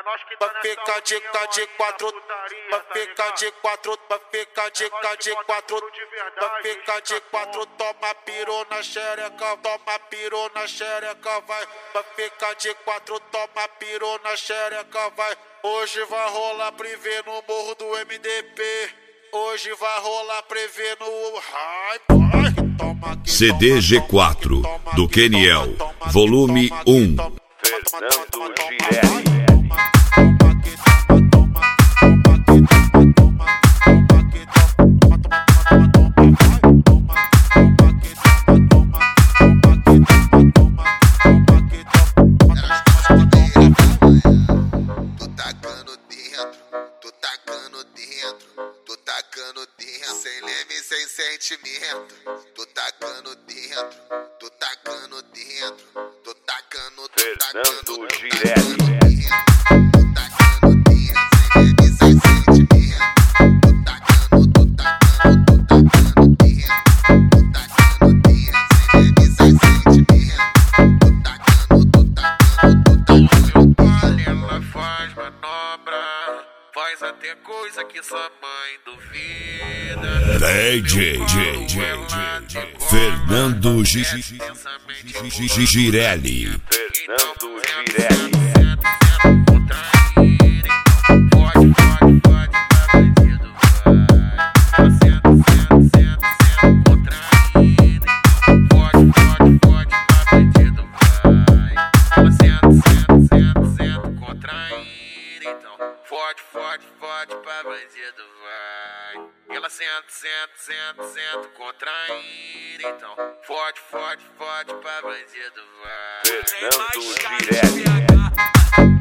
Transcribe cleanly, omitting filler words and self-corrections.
Vai ficar de quatro, vai ficar de quatro, vai ficar de quatro, vai ficar de quatro, toma piru na xereca, toma piru na xereca, vai ficar de quatro, toma piru na xereca, vai. Hoje vai rolar privê no morro do MDP, hoje vai rolar privê no hype. CD G4 do Keniel, volume 1. Fernando Girelli. Sem leme, sem sentimento. Tô tacando dentro, tô tacando dentro, tô tacando, Fernando Girelli. tô tacando dentro, sem leme, sem sentimento. Tô tacando dentro, tô tacando dentro, sem leme, sem sentimento. Tô tacando. Ela faz manobra, faz até coisa que sua mãe duvida. DJ Fernando Girelli. Fernando Girelli. Fode pra bandido vai. Ela senta, contraindo. Então, fode pra bandido vai. Fernando Girelli.